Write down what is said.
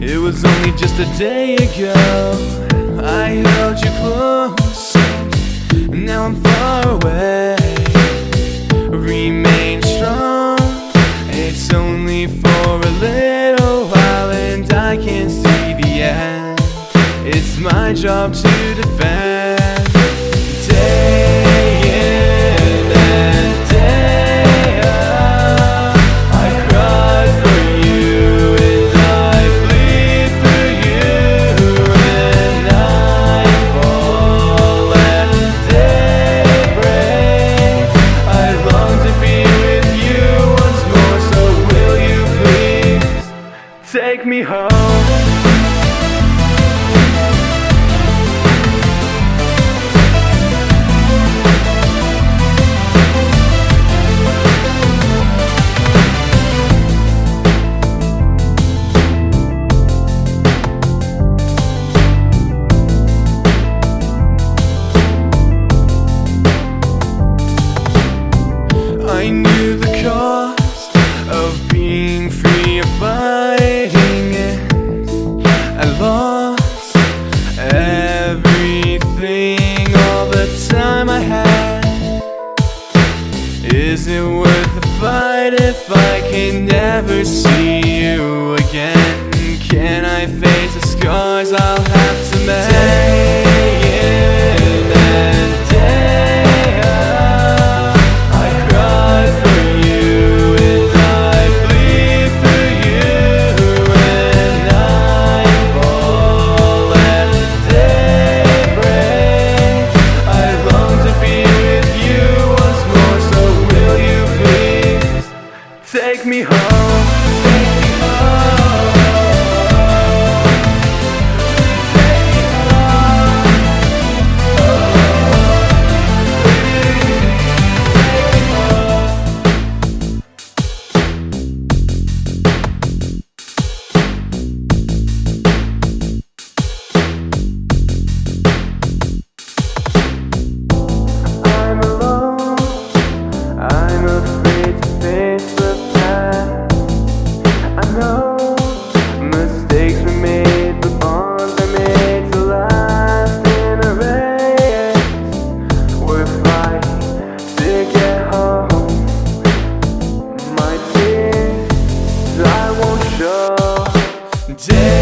It was only just a day ago I held you close, and now I'm far away. Remain strong, it's only for a little while, and I can't see the end. It's my job to defend. Day in and day out, I cry for you and I bleed for you, and nightfall and daybreak, I long to be with you once more. So will you please take me home? I knew the cost of being free, of fighting it. I lost everything, all the time I had. Is it worth the fight if I can never see you again? Can I face the scars I'll have to mend? Take me home. Take me home. Take me home. I'm alone. I'm afraid to face the past. I know mistakes were made, but bonds are made to last. In a race, we're fighting to get home. My tears I won't show.